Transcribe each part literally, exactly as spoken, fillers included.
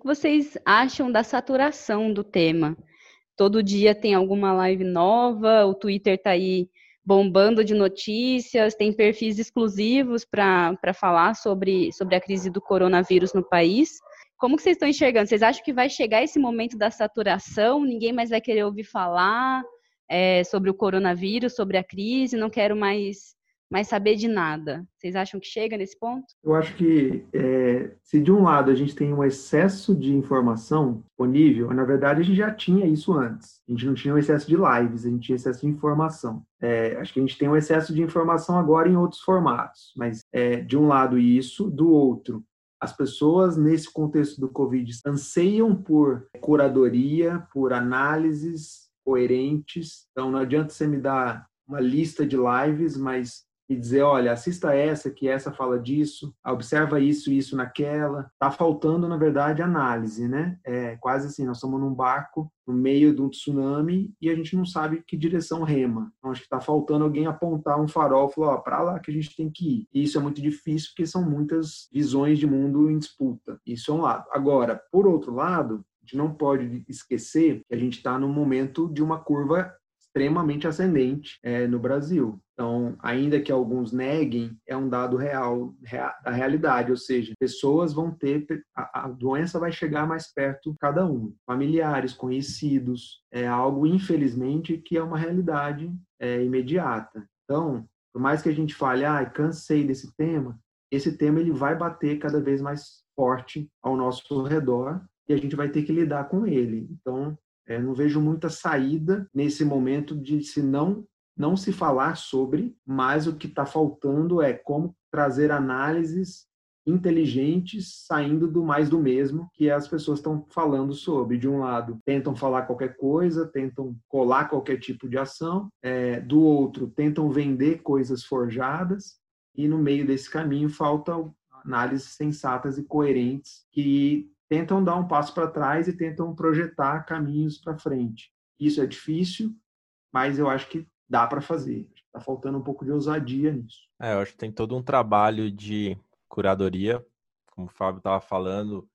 que vocês acham da saturação do tema? Todo dia tem alguma live nova, o Twitter está aí bombando de notícias, tem perfis exclusivos para falar sobre, sobre a crise do coronavírus no país. Como que vocês estão enxergando? Vocês acham que vai chegar esse momento da saturação? Ninguém mais vai querer ouvir falar é, sobre o coronavírus, sobre a crise, não quero mais, mais saber de nada. Vocês acham que chega nesse ponto? Eu acho que é, se de um lado a gente tem um excesso de informação disponível, na verdade a gente já tinha isso antes. A gente não tinha um excesso de lives, a gente tinha excesso de informação. É, acho que a gente tem um excesso de informação agora em outros formatos, mas é, de um lado isso, do outro, as pessoas nesse contexto do Covid anseiam por curadoria, por análises coerentes. Então não adianta você me dar uma lista de lives, mas e dizer, olha, assista essa, que essa fala disso, observa isso e isso naquela. Está faltando, na verdade, análise, né? É quase assim, nós estamos num barco no meio de um tsunami e a gente não sabe que direção rema. Então, acho que está faltando alguém apontar um farol e falar, ó, para lá que a gente tem que ir. E isso é muito difícil porque são muitas visões de mundo em disputa. Isso é um lado. Agora, por outro lado, a gente não pode esquecer que a gente está num momento de uma curva extremamente ascendente é, no Brasil. Então, ainda que alguns neguem, é um dado real, real da realidade, ou seja, pessoas vão ter, a, a doença vai chegar mais perto de cada um, familiares, conhecidos, é algo, infelizmente, que é uma realidade é, imediata. Então, por mais que a gente fale, ah, cansei desse tema, esse tema ele vai bater cada vez mais forte ao nosso redor e a gente vai ter que lidar com ele. Então, É, não vejo muita saída nesse momento de se não, não se falar sobre, mas o que está faltando é como trazer análises inteligentes saindo do mais do mesmo que as pessoas estão falando sobre. De um lado, tentam falar qualquer coisa, tentam colar qualquer tipo de ação, é, do outro, tentam vender coisas forjadas, e no meio desse caminho faltam análises sensatas e coerentes que tentam dar um passo para trás e tentam projetar caminhos para frente. Isso é difícil, mas eu acho que dá para fazer. Está faltando um pouco de ousadia nisso. É, eu acho que tem todo um trabalho de curadoria, como o Fábio estava falando,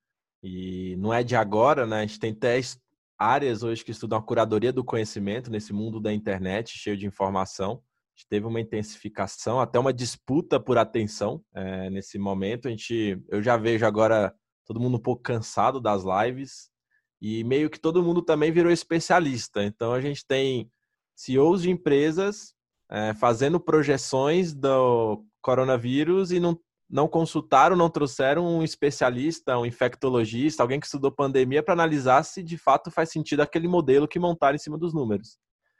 e não é de agora, né? A gente tem até áreas hoje que estudam a curadoria do conhecimento nesse mundo da internet, cheio de informação. A gente teve uma intensificação, até uma disputa por atenção é, nesse momento. A gente, eu já vejo agora todo mundo um pouco cansado das lives e meio que todo mundo também virou especialista. Então, a gente tem C E Os de empresas é, fazendo projeções do coronavírus e não, não consultaram, não trouxeram um especialista, um infectologista, alguém que estudou pandemia para analisar se de fato faz sentido aquele modelo que montaram em cima dos números.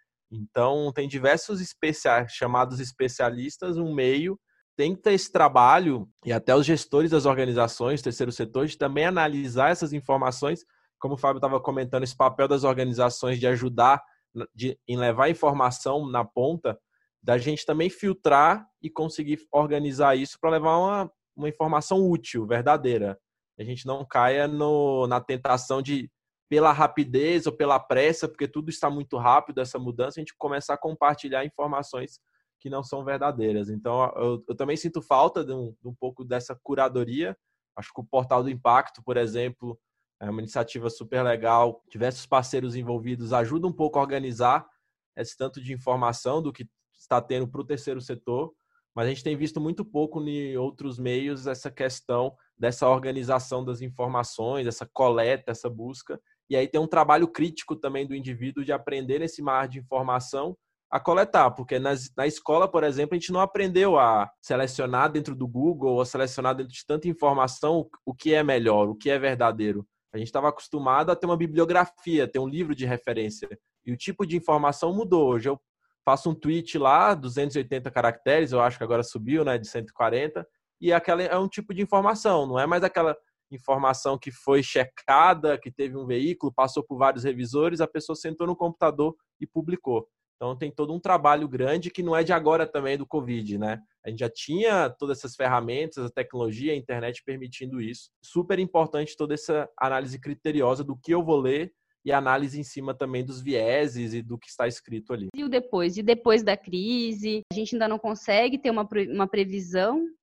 Então, tem diversos especia- chamados especialistas, um meio tem que ter esse trabalho, e até os gestores das organizações, terceiro setor, de também analisar essas informações, como o Fábio estava comentando, esse papel das organizações de ajudar de, em levar informação na ponta, da gente também filtrar e conseguir organizar isso para levar uma, uma informação útil, verdadeira. A gente não caia no, na tentação de, pela rapidez ou pela pressa, porque tudo está muito rápido, essa mudança, a gente começar a compartilhar informações que não são verdadeiras. Então, eu, eu também sinto falta de um, de um pouco dessa curadoria. Acho que o Portal do Impacto, por exemplo, é uma iniciativa super legal. Diversos parceiros envolvidos ajudam um pouco a organizar esse tanto de informação do que está tendo para o terceiro setor, mas a gente tem visto muito pouco em outros meios essa questão dessa organização das informações, essa coleta, essa busca. E aí tem um trabalho crítico também do indivíduo de aprender nesse mar de informação a coletar, porque nas, na escola, por exemplo, a gente não aprendeu a selecionar dentro do Google ou a selecionar dentro de tanta informação o que é melhor, o que é verdadeiro. A gente estava acostumado a ter uma bibliografia, ter um livro de referência. E o tipo de informação mudou. Hoje eu faço um tweet lá, duzentos e oitenta caracteres, eu acho que agora subiu, né, de cento e quarenta, e aquela é um tipo de informação, não é mais aquela informação que foi checada, que teve um veículo, passou por vários revisores, a pessoa sentou no computador e publicou. Então, tem todo um trabalho grande que não é de agora também do Covid, né? A gente já tinha todas essas ferramentas, a tecnologia, a internet permitindo isso. Super importante toda essa análise criteriosa do que eu vou ler e análise em cima também dos vieses e do que está escrito ali. E o depois? E depois da crise? A gente ainda não consegue ter uma, uma previsão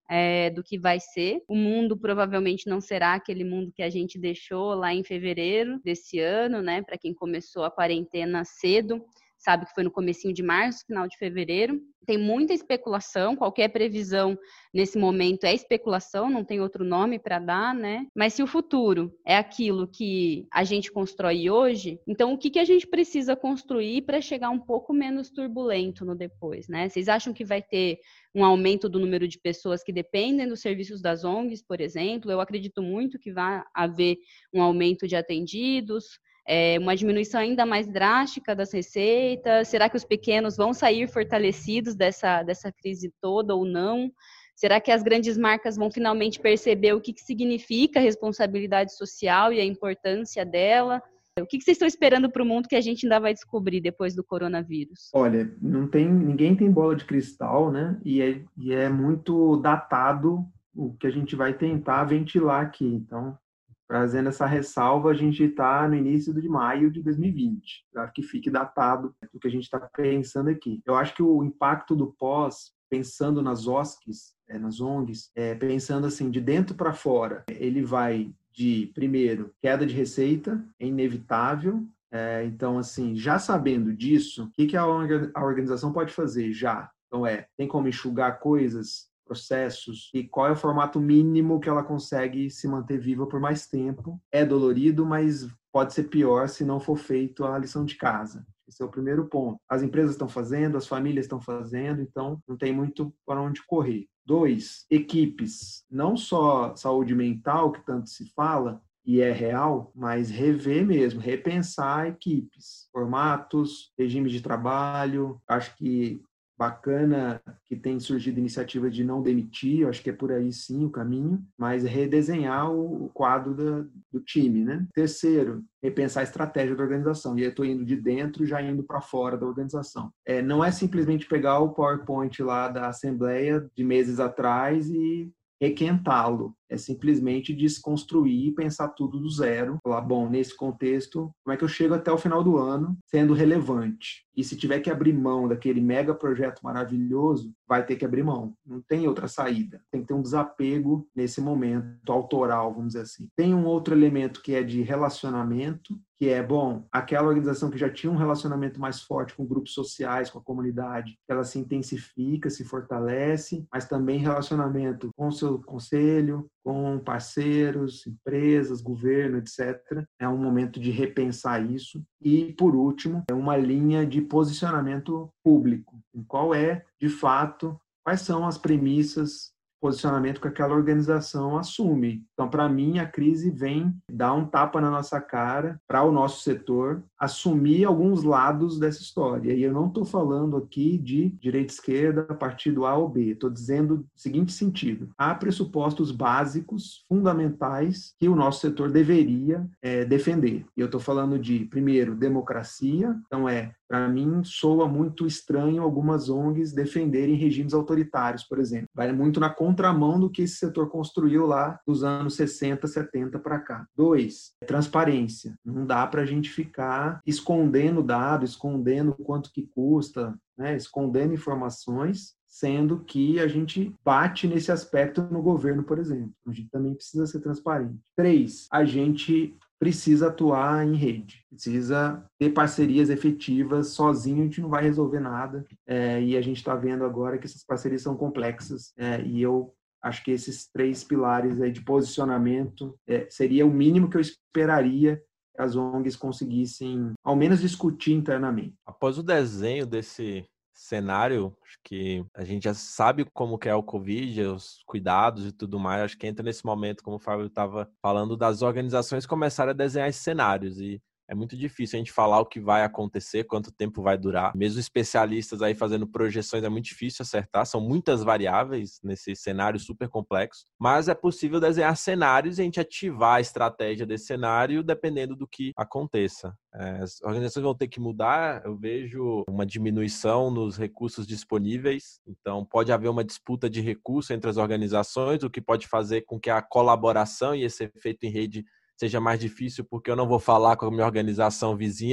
é, do que vai ser. O mundo provavelmente não será aquele mundo que a gente deixou lá em fevereiro desse ano, né? Para quem começou a quarentena cedo, sabe que foi no comecinho de março, final de fevereiro. Tem muita especulação, qualquer previsão nesse momento é especulação, não tem outro nome para dar, né? Mas se o futuro é aquilo que a gente constrói hoje, então o que, que a gente precisa construir para chegar um pouco menos turbulento no depois, né? Vocês acham que vai ter um aumento do número de pessoas que dependem dos serviços das O N Gs, por exemplo? Eu acredito muito que vai haver um aumento de atendidos, É uma diminuição ainda mais drástica das receitas? Será que os pequenos vão sair fortalecidos dessa, dessa crise toda ou não? Será que as grandes marcas vão finalmente perceber o que, que significa a responsabilidade social e a importância dela? O que, que vocês estão esperando para o mundo que a gente ainda vai descobrir depois do coronavírus? Olha, não tem, ninguém tem bola de cristal, né? E é, e é muito datado o que a gente vai tentar ventilar aqui. Então, trazendo essa ressalva, a gente está no início de maio de dois mil e vinte, para que fique datado o que a gente está pensando aqui. Eu acho que o impacto do pós, pensando nas O S Cs, é, nas O N Gs, é, pensando assim, de dentro para fora, ele vai de, primeiro, queda de receita, é inevitável. É, então, assim, já sabendo disso, o que, que a organização pode fazer já? Então, é, tem como enxugar coisas, processos, e qual é o formato mínimo que ela consegue se manter viva por mais tempo. É dolorido, mas pode ser pior se não for feito a lição de casa. Esse é o primeiro ponto. As empresas estão fazendo, as famílias estão fazendo, então não tem muito para onde correr. Dois, equipes. Não só saúde mental, que tanto se fala, e é real, mas rever mesmo, repensar equipes, formatos, regimes de trabalho. Acho que bacana que tem surgido iniciativa de não demitir, eu acho que é por aí sim o caminho, mas redesenhar o quadro da, do time, né? Terceiro, repensar a estratégia da organização, e eu estou indo de dentro já indo para fora da organização. É, não é simplesmente pegar o PowerPoint lá da Assembleia de meses atrás e requentá-lo, é simplesmente desconstruir e pensar tudo do zero. Falar, bom, nesse contexto, como é que eu chego até o final do ano sendo relevante? E se tiver que abrir mão daquele mega projeto maravilhoso, vai ter que abrir mão. Não tem outra saída. Tem que ter um desapego nesse momento autoral, vamos dizer assim. Tem um outro elemento que é de relacionamento, que é, bom, aquela organização que já tinha um relacionamento mais forte com grupos sociais, com a comunidade, ela se intensifica, se fortalece, mas também relacionamento com o seu conselho, com parceiros, empresas, governo, etcétera. É um momento de repensar isso. E, por último, é uma linha de posicionamento público. Qual é, de fato, quais são as premissas, posicionamento que aquela organização assume. Então, para mim, a crise vem dar um tapa na nossa cara para o nosso setor assumir alguns lados dessa história. E eu não estou falando aqui de direita e esquerda, partido A ou B. Estou dizendo o seguinte sentido. Há pressupostos básicos, fundamentais, que o nosso setor deveria é, defender. E eu estou falando de, primeiro, democracia. Então, é, para mim, soa muito estranho algumas O N Gs defenderem regimes autoritários, por exemplo. Vai muito na contramão do que esse setor construiu lá dos anos sessenta, setenta para cá. Dois, transparência. Não dá para a gente ficar escondendo dados, escondendo quanto que custa, né? Escondendo informações, sendo que a gente bate nesse aspecto no governo, por exemplo. A gente também precisa ser transparente. Três, a gente precisa atuar em rede, precisa ter parcerias efetivas. Sozinho a gente não vai resolver nada, é, e a gente está vendo agora que essas parcerias são complexas, é, e eu acho que esses três pilares aí de posicionamento é, seria o mínimo que eu esperaria que as O N Gs conseguissem, ao menos, discutir internamente. Após o desenho desse cenário, acho que a gente já sabe como que é o Covid, os cuidados e tudo mais. Acho que entra nesse momento, como o Fábio estava falando, das organizações começarem a desenhar esses cenários. E é muito difícil a gente falar o que vai acontecer, quanto tempo vai durar. Mesmo especialistas aí fazendo projeções, é muito difícil acertar. São muitas variáveis nesse cenário super complexo. Mas é possível desenhar cenários e a gente ativar a estratégia desse cenário dependendo do que aconteça. É, as organizações vão ter que mudar. Eu vejo uma diminuição nos recursos disponíveis. Então, pode haver uma disputa de recursos entre as organizações, o que pode fazer com que a colaboração e esse efeito em rede seja mais difícil, porque eu não vou falar com a minha organização vizinha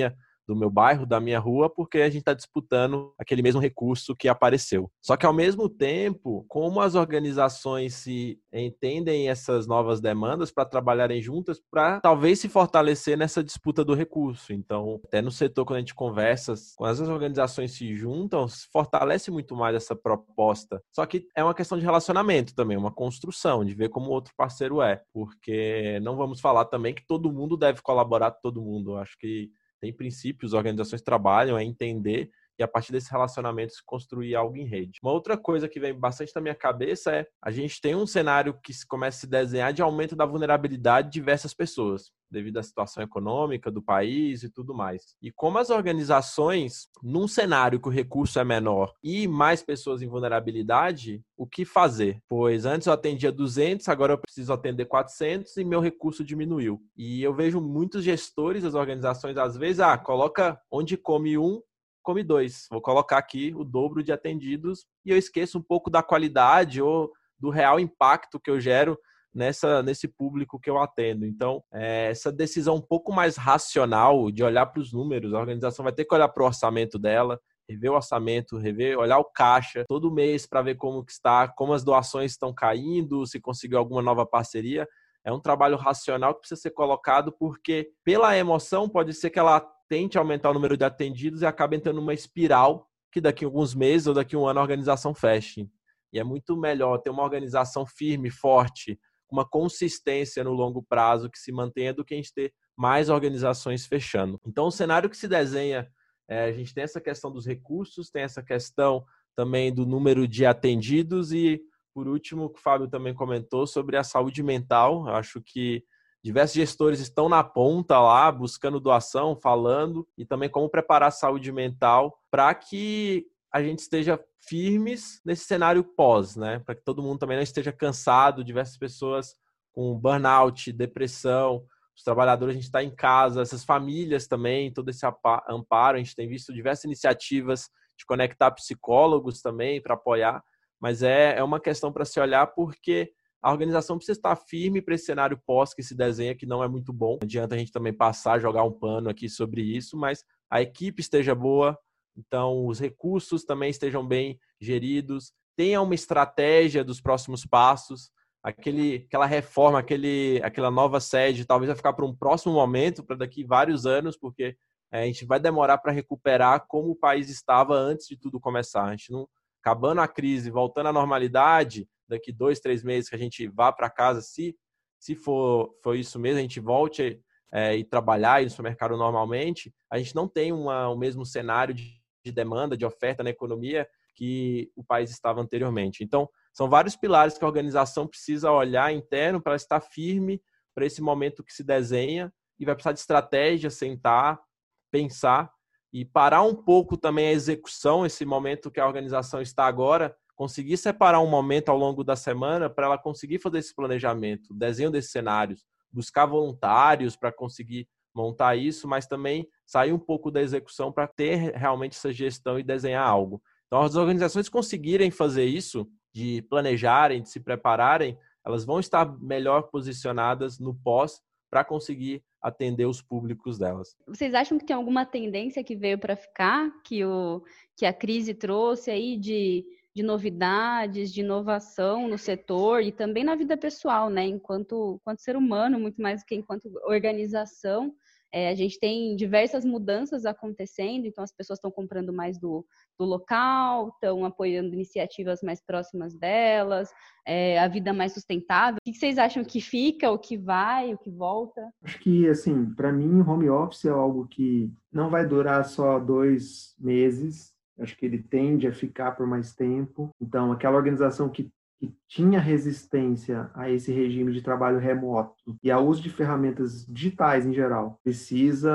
do meu bairro, da minha rua, porque a gente está disputando aquele mesmo recurso que apareceu. Só que, ao mesmo tempo, como as organizações se entendem essas novas demandas para trabalharem juntas, para talvez se fortalecer nessa disputa do recurso. Então, até no setor, quando a gente conversa, quando as organizações se juntam, se fortalece muito mais essa proposta. Só que é uma questão de relacionamento também, uma construção, de ver como o outro parceiro é. Porque não vamos falar também que todo mundo deve colaborar com todo mundo. Eu acho que tem princípios, organizações trabalham, é entender e a partir desse relacionamento se construir algo em rede. Uma outra coisa que vem bastante na minha cabeça é a gente tem um cenário que se começa a se desenhar de aumento da vulnerabilidade de diversas pessoas, devido à situação econômica do país e tudo mais. E como as organizações, num cenário que o recurso é menor e mais pessoas em vulnerabilidade, o que fazer? Pois antes eu atendia duzentos, agora eu preciso atender quatrocentos e meu recurso diminuiu. E eu vejo muitos gestores das organizações, às vezes, ah, coloca onde come um, come dois. Vou colocar aqui o dobro de atendidos e eu esqueço um pouco da qualidade ou do real impacto que eu gero nessa, nesse público que eu atendo. Então, é, essa decisão um pouco mais racional de olhar para os números, a organização vai ter que olhar para o orçamento dela, rever o orçamento, rever, olhar o caixa todo mês para ver como que está, como as doações estão caindo, se conseguiu alguma nova parceria. É um trabalho racional que precisa ser colocado porque, pela emoção, pode ser que ela tente aumentar o número de atendidos e acabe entrando numa espiral que daqui a alguns meses ou daqui a um ano a organização feche. E é muito melhor ter uma organização firme, forte, uma consistência no longo prazo que se mantenha do que a gente ter mais organizações fechando. Então, o cenário que se desenha, é, a gente tem essa questão dos recursos, tem essa questão também do número de atendidos e, por último, o que o Fábio também comentou sobre a saúde mental. Eu acho que diversos gestores estão na ponta lá, buscando doação, falando, e também como preparar a saúde mental para que a gente esteja firmes nesse cenário pós, né? Para que todo mundo também não esteja cansado, diversas pessoas com burnout, depressão, os trabalhadores, a gente está em casa, essas famílias também, todo esse amparo, a gente tem visto diversas iniciativas de conectar psicólogos também para apoiar, mas é, é uma questão para se olhar porque a organização precisa estar firme para esse cenário pós que se desenha, que não é muito bom. Não adianta a gente também passar, jogar um pano aqui sobre isso, mas a equipe esteja boa, então os recursos também estejam bem geridos, tenha uma estratégia dos próximos passos, aquele, aquela reforma, aquele, aquela nova sede, talvez vai ficar para um próximo momento, para daqui vários anos, porque é, a gente vai demorar para recuperar como o país estava antes de tudo começar. A gente não, acabando a crise, voltando à normalidade, daqui dois, três meses que a gente vá para casa, se, se for, for isso mesmo, a gente volte é, e trabalhar e ir no supermercado normalmente, a gente não tem uma, o mesmo cenário de, de demanda, de oferta na economia que o país estava anteriormente. Então, são vários pilares que a organização precisa olhar interno para estar firme para esse momento que se desenha e vai precisar de estratégia, sentar, pensar e parar um pouco também a execução, esse momento que a organização está agora, conseguir separar um momento ao longo da semana para ela conseguir fazer esse planejamento, desenho desses cenários, buscar voluntários para conseguir montar isso, mas também sair um pouco da execução para ter realmente essa gestão e desenhar algo. Então, as organizações conseguirem fazer isso, de planejarem, de se prepararem, elas vão estar melhor posicionadas no pós para conseguir atender os públicos delas. Vocês acham que tem alguma tendência que veio para ficar, que, o, que a crise trouxe aí de... de novidades, de inovação no setor e também na vida pessoal, né? Enquanto, enquanto ser humano, muito mais do que enquanto organização, é, a gente tem diversas mudanças acontecendo, então as pessoas estão comprando mais do, do local, estão apoiando iniciativas mais próximas delas, é, a vida mais sustentável. O que vocês acham que fica, o que vai, o que volta? Acho que, assim, para mim, home office é algo que não vai durar só dois meses. Acho que ele tende a ficar por mais tempo. Então, aquela organização que, que tinha resistência a esse regime de trabalho remoto e ao uso de ferramentas digitais em geral, precisa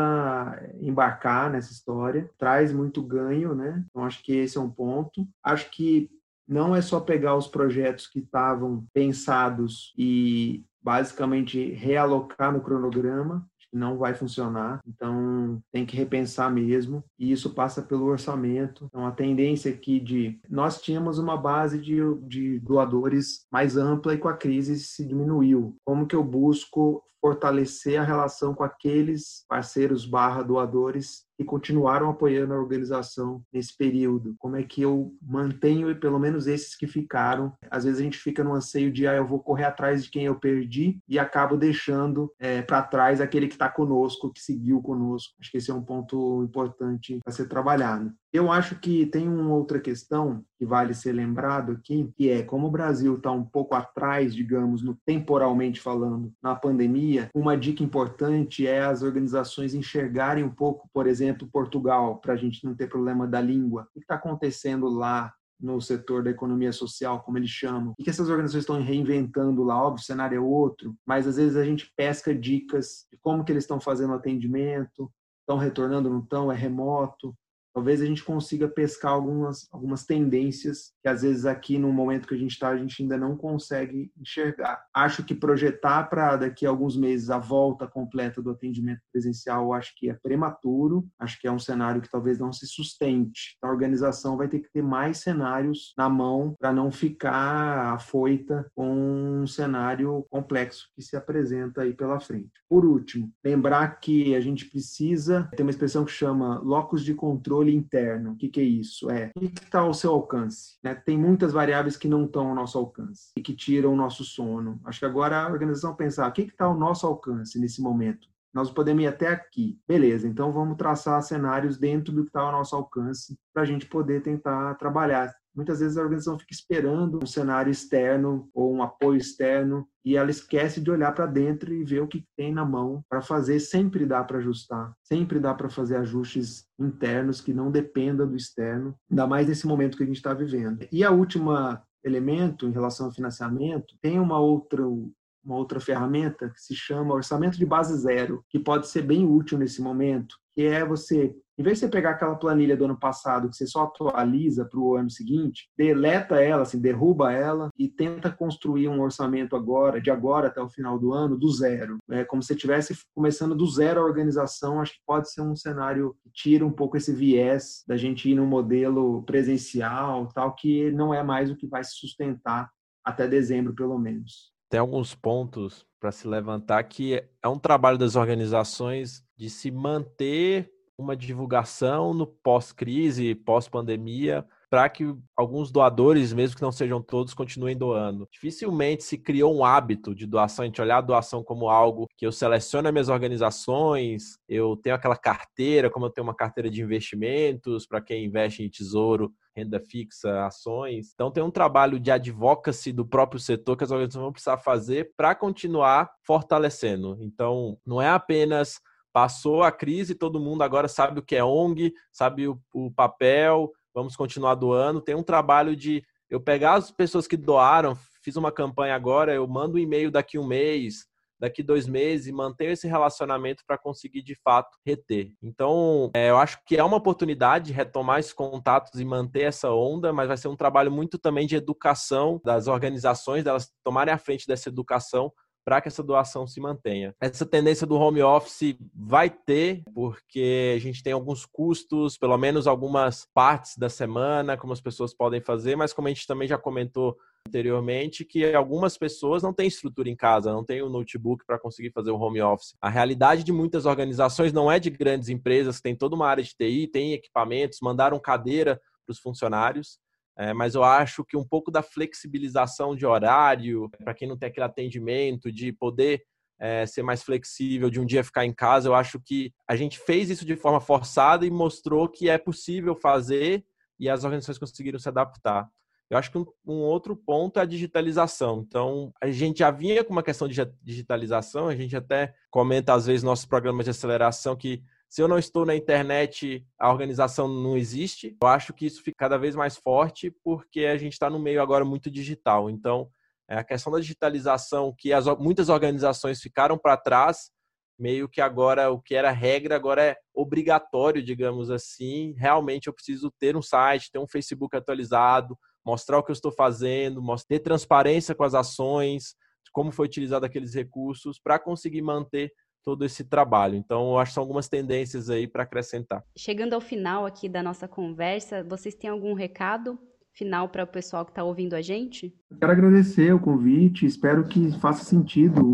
embarcar nessa história. Traz muito ganho, né? Então, acho que esse é um ponto. Acho que não é só pegar os projetos que estavam pensados e basicamente realocar no cronograma, não vai funcionar, então tem que repensar mesmo, e isso passa pelo orçamento. Então a tendência aqui de... Nós tínhamos uma base de, de doadores mais ampla e com a crise se diminuiu. Como que eu busco fortalecer a relação com aqueles parceiros barra doadores que continuaram apoiando a organização nesse período. Como é que eu mantenho, pelo menos esses que ficaram? Às vezes a gente fica no anseio de, ah, eu vou correr atrás de quem eu perdi e acabo deixando é, para trás aquele que está conosco, que seguiu conosco. Acho que esse é um ponto importante para ser trabalhado. Eu acho que tem uma outra questão que vale ser lembrado aqui, que é como o Brasil está um pouco atrás, digamos, no, temporalmente falando, na pandemia, uma dica importante é as organizações enxergarem um pouco, por exemplo, Portugal, para a gente não ter problema da língua. O que está acontecendo lá no setor da economia social, como eles chamam? O que essas organizações estão reinventando lá? Óbvio, o cenário é outro, mas às vezes a gente pesca dicas de como que eles estão fazendo o atendimento, estão retornando, não estão, é remoto. Talvez a gente consiga pescar algumas, algumas tendências que, às vezes, aqui no momento que a gente está, a gente ainda não consegue enxergar. Acho que projetar para daqui a alguns meses a volta completa do atendimento presencial, eu acho que é prematuro, acho que é um cenário que talvez não se sustente. A organização vai ter que ter mais cenários na mão para não ficar afoita com um cenário complexo que se apresenta aí pela frente. Por último, lembrar que a gente precisa ter uma expressão que chama locus de controle interno. O que, que é isso? É, o que está ao seu alcance? Né? Tem muitas variáveis que não estão ao nosso alcance e que tiram o nosso sono. Acho que agora a organização pensar, o que está ao nosso alcance nesse momento? Nós podemos ir até aqui. Beleza, então vamos traçar cenários dentro do que está ao nosso alcance para a gente poder tentar trabalhar. Muitas vezes a organização fica esperando um cenário externo ou um apoio externo e ela esquece de olhar para dentro e ver o que tem na mão para fazer. Sempre dá para ajustar, sempre dá para fazer ajustes internos que não dependam do externo, ainda mais nesse momento que a gente está vivendo. E a última elemento em relação ao financiamento, tem uma outra... uma outra ferramenta que se chama orçamento de base zero, que pode ser bem útil nesse momento, que é você, em vez de você pegar aquela planilha do ano passado, que você só atualiza para o ano seguinte, deleta ela, assim, derruba ela e tenta construir um orçamento agora, de agora até o final do ano, do zero. É como se você estivesse começando do zero a organização. Acho que pode ser um cenário que tira um pouco esse viés da gente ir num modelo presencial, tal, que não é mais o que vai se sustentar até dezembro, pelo menos. Tem alguns pontos para se levantar que é um trabalho das organizações de se manter uma divulgação no pós-crise, pós-pandemia, para que alguns doadores, mesmo que não sejam todos, continuem doando. Dificilmente se criou um hábito de doação, a gente olhar a doação como algo que eu seleciono as minhas organizações, eu tenho aquela carteira, como eu tenho uma carteira de investimentos, para quem investe em tesouro, renda fixa, ações. Então tem um trabalho de advocacy do próprio setor que as organizações vão precisar fazer para continuar fortalecendo. Então não é apenas passou a crise, todo mundo agora sabe o que é O N G, sabe o, o papel, vamos continuar doando. Tem um trabalho de eu pegar as pessoas que doaram, fiz uma campanha agora, eu mando um e-mail daqui um mês, daqui dois meses e mantenho esse relacionamento para conseguir, de fato, reter. Então, é, eu acho que é uma oportunidade de retomar esses contatos e manter essa onda, mas vai ser um trabalho muito também de educação das organizações, delas tomarem a frente dessa educação para que essa doação se mantenha. Essa tendência do home office vai ter, porque a gente tem alguns custos, pelo menos algumas partes da semana, como as pessoas podem fazer, mas como a gente também já comentou anteriormente, que algumas pessoas não têm estrutura em casa, não têm o notebook para conseguir fazer o home office. A realidade de muitas organizações não é de grandes empresas que têm toda uma área de T I, têm equipamentos, mandaram cadeira para os funcionários. É, mas eu acho que um pouco da flexibilização de horário, para quem não tem aquele atendimento, de poder é, ser mais flexível, de um dia ficar em casa, eu acho que a gente fez isso de forma forçada e mostrou que é possível fazer e as organizações conseguiram se adaptar. Eu acho que um, um outro ponto é a digitalização. Então, a gente já vinha com uma questão de digitalização, a gente até comenta às vezes nos nossos programas de aceleração que se eu não estou na internet, a organização não existe. Eu acho que isso fica cada vez mais forte porque a gente está no meio agora muito digital. Então, a questão da digitalização, que as, muitas organizações ficaram para trás, meio que agora o que era regra, agora é obrigatório, digamos assim. Realmente eu preciso ter um site, ter um Facebook atualizado, mostrar o que eu estou fazendo, ter transparência com as ações, como foi utilizado aqueles recursos para conseguir manter todo esse trabalho. Então, eu acho que são algumas tendências aí para acrescentar. Chegando ao final aqui da nossa conversa, vocês têm algum recado final para o pessoal que está ouvindo a gente? Eu quero agradecer o convite, espero que faça sentido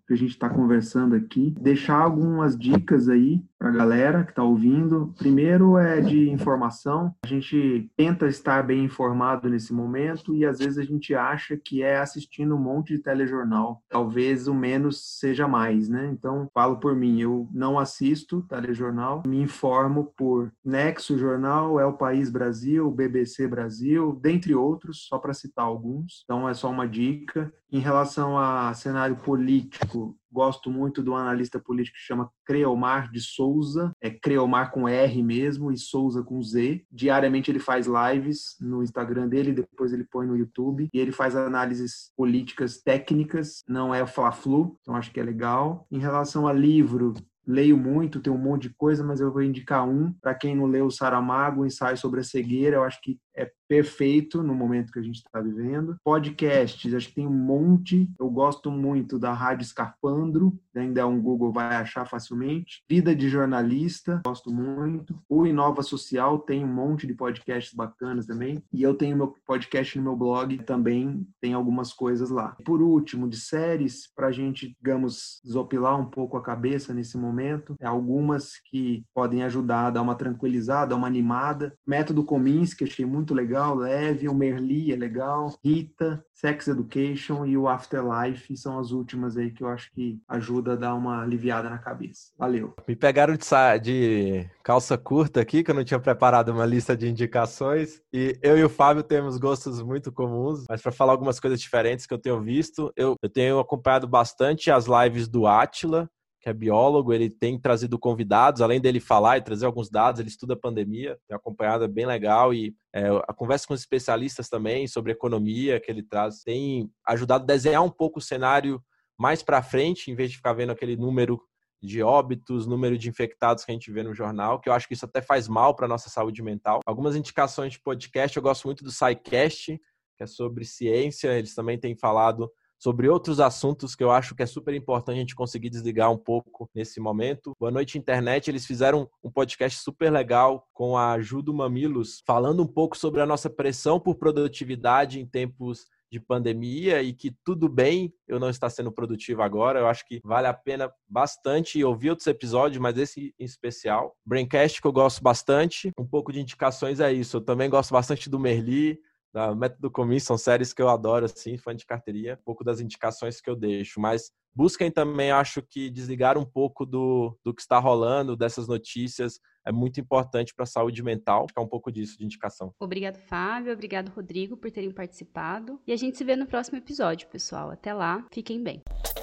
que a gente está conversando aqui, deixar algumas dicas aí para a galera que está ouvindo. Primeiro é de informação. A gente tenta estar bem informado nesse momento e às vezes a gente acha que é assistindo um monte de telejornal. Talvez o menos seja mais, né? Então, falo por mim, eu não assisto telejornal, me informo por Nexo Jornal, É o País Brasil, B B C Brasil, dentre outros, só para citar alguns. Então, é só uma dica. Em relação a cenário político, gosto muito do analista político que chama Creomar de Souza, é Creomar com R mesmo e Souza com Z. Diariamente ele faz lives no Instagram dele, depois ele põe no YouTube, e ele faz análises políticas técnicas, não é Fla-Flu, então acho que é legal. Em relação a livro, leio muito, tem um monte de coisa, mas eu vou indicar um. Para quem não leu o Saramago, o Ensaio sobre a Cegueira, eu acho que é perfeito no momento que a gente está vivendo. Podcasts, acho que tem um monte. Eu gosto muito da Rádio Escapandro, ainda é um Google, vai achar facilmente. Vida de Jornalista, gosto muito. O Inova Social tem um monte de podcasts bacanas também. E eu tenho meu podcast no meu blog, também tem algumas coisas lá. Por último, de séries, para a gente, digamos, desopilar um pouco a cabeça nesse momento, é algumas que podem ajudar a dar uma tranquilizada, dar uma animada. Método Kominsky, achei muito legal, leve. O Merli é legal. Rita, Sex Education e o Afterlife são as últimas aí que eu acho que ajuda a dar uma aliviada na cabeça. Valeu. Me pegaram de, sa- de calça curta aqui, que eu não tinha preparado uma lista de indicações. E eu e o Fábio temos gostos muito comuns, mas para falar algumas coisas diferentes que eu tenho visto, eu, eu tenho acompanhado bastante as lives do Átila, que é biólogo. Ele tem trazido convidados, além dele falar e trazer alguns dados, ele estuda a pandemia, tem acompanhado, é bem legal, e é, a conversa com os especialistas também sobre economia que ele traz tem ajudado a desenhar um pouco o cenário mais para frente, em vez de ficar vendo aquele número de óbitos, número de infectados que a gente vê no jornal, que eu acho que isso até faz mal para a nossa saúde mental. Algumas indicações de podcast, eu gosto muito do SciCast, que é sobre ciência, eles também têm falado sobre outros assuntos que eu acho que é super importante a gente conseguir desligar um pouco nesse momento. Boa Noite Internet, eles fizeram um podcast super legal com a Judo Mamilos, falando um pouco sobre a nossa pressão por produtividade em tempos de pandemia e que tudo bem eu não estar sendo produtivo agora. Eu acho que vale a pena bastante ouvir outros episódios, mas esse em especial. Braincast, que eu gosto bastante. Um pouco de indicações é isso. Eu também gosto bastante do Merli, da Método Kominsky, são séries que eu adoro, assim, fã de carteirinha, um pouco das indicações que eu deixo, mas busquem também, acho que desligar um pouco do, do que está rolando, dessas notícias, é muito importante para a saúde mental, ficar um pouco disso de indicação. Obrigado, Fábio, obrigado, Rodrigo, por terem participado, e a gente se vê no próximo episódio, pessoal. Até lá, fiquem bem.